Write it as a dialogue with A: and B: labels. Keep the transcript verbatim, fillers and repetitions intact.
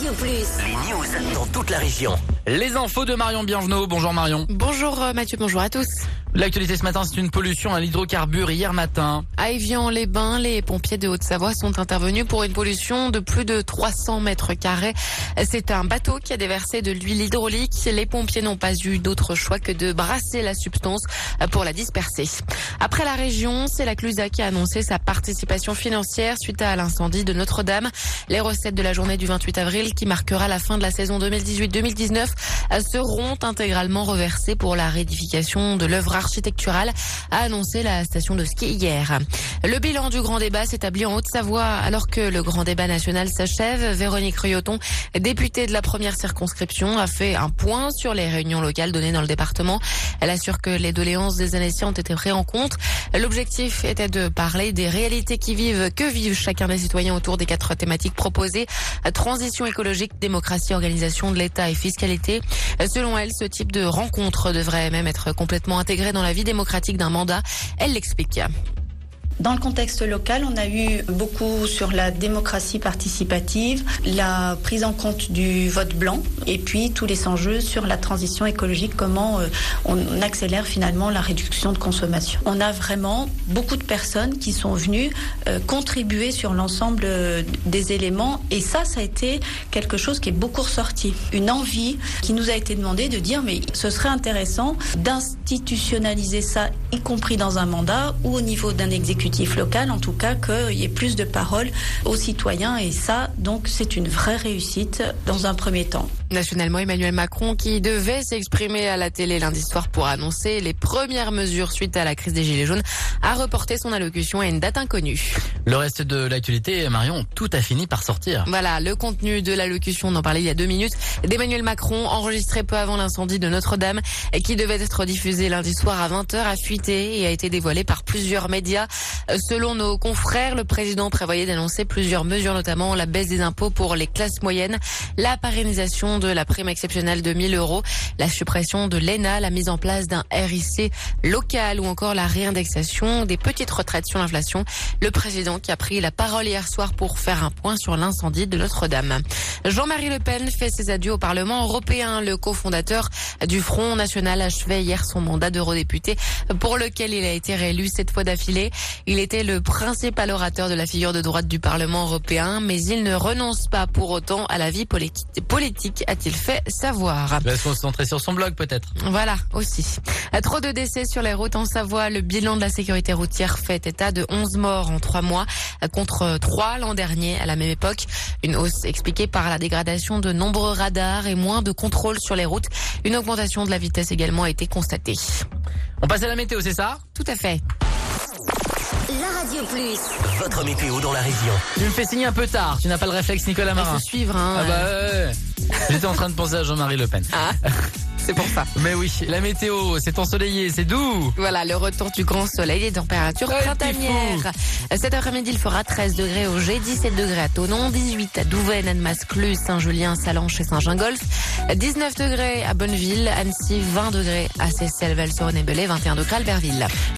A: Radio Plus.
B: Les news dans toute la région.
C: Les infos de Marion Bienvenot. Bonjour Marion.
D: Bonjour Mathieu, bonjour à tous.
C: L'actualité ce matin, c'est une pollution à l'hydrocarbure hier matin.
D: À Évian-les-Bains, les pompiers de Haute-Savoie sont intervenus pour une pollution de plus de trois cents mètres carrés. C'est un bateau qui a déversé de l'huile hydraulique. Les pompiers n'ont pas eu d'autre choix que de brasser la substance pour la disperser. Après la région, c'est la Clusa qui a annoncé sa participation financière suite à l'incendie de Notre-Dame. Les recettes de la journée du vingt-huit avril, qui marquera la fin de la saison deux mille dix-huit deux mille dix-neuf, seront intégralement reversées pour la réédification de l'œuvre architecturale, a annoncé la station de ski hier. Le bilan du grand débat s'établit en Haute-Savoie alors que le grand débat national s'achève. Véronique Rioton, députée de la première circonscription, a fait un point sur les réunions locales données dans le département. Elle assure que les doléances des Annéciens ont été prises en compte. L'objectif était de parler des réalités qui vivent, que vivent chacun des citoyens autour des quatre thématiques proposées: transition écologique, démocratie, organisation de l'État et fiscalité. Selon elle, ce type de rencontre devrait même être complètement intégré dans la vie démocratique d'un mandat. Elle l'explique.
E: Dans le contexte local, on a eu beaucoup sur la démocratie participative, la prise en compte du vote blanc et puis tous les enjeux sur la transition écologique, comment on accélère finalement la réduction de consommation. On a vraiment beaucoup de personnes qui sont venues contribuer sur l'ensemble des éléments et ça, ça a été quelque chose qui est beaucoup ressorti. Une envie qui nous a été demandée de dire mais ce serait intéressant d'institutionnaliser ça, y compris dans un mandat ou au niveau d'un exécutif local, en tout cas qu'il y ait plus de paroles aux citoyens et ça, donc c'est une vraie réussite dans un premier temps.
D: Nationalement, Emmanuel Macron, qui devait s'exprimer à la télé lundi soir pour annoncer les premières mesures suite à la crise des Gilets jaunes, a reporté son allocution à une date inconnue.
C: Le reste de l'actualité, Marion, tout a fini par sortir.
D: Voilà, le contenu de l'allocution, on en parlait il y a deux minutes, d'Emmanuel Macron, enregistré peu avant l'incendie de Notre-Dame, et qui devait être diffusé lundi soir à vingt heures, a fuité et a été dévoilé par plusieurs médias. Selon nos confrères, le président prévoyait d'annoncer plusieurs mesures, notamment la baisse des impôts pour les classes moyennes, la pérennisation de la prime exceptionnelle de mille euros, la suppression de l'E N A, la mise en place d'un R I C local ou encore la réindexation des petites retraites sur l'inflation. Le président qui a pris la parole hier soir pour faire un point sur l'incendie de Notre-Dame. Jean-Marie Le Pen fait ses adieux au Parlement européen. Le cofondateur du Front National achevait hier son mandat d'eurodéputé pour lequel il a été réélu sept fois d'affilée. Il était le principal orateur de la figure de droite du Parlement européen, mais il ne renonce pas pour autant à la vie politique, a-t-il fait savoir.
C: Il va se concentrer sur son blog peut-être.
D: Voilà, aussi. Trop de décès sur les routes en Savoie. Le bilan de la sécurité routière fait état de onze morts en trois mois, contre trois l'an dernier à la même époque. Une hausse expliquée par la dégradation de nombreux radars et moins de contrôle sur les routes. Une augmentation de la vitesse également a été constatée.
C: On passe à la météo, c'est ça ?
D: Tout à fait.
A: La Radio Plus.
B: Votre météo dans la région.
C: Tu me fais signer un peu tard, tu n'as pas le réflexe Nicolas Marin.
D: Il faut suivre, hein.
C: Ah bah ouais. J'étais en train de penser à Jean-Marie Le Pen.
D: Ah, c'est pour ça.
C: Mais oui, la météo, c'est ensoleillé, c'est doux.
D: Voilà, le retour du grand soleil, les températures
C: Ouais,
D: printanières. Cet après-midi, il fera treize degrés au G, dix-sept degrés à Thonon, dix-huit à Douvaine, Annemasse, Cluses, Saint-Julien, Salanches et Saint-Gingolph, dix-neuf degrés à Bonneville, Annecy, vingt degrés à Seyssel, Val-sur-Rhône et Belay, vingt et un degrés à Albertville.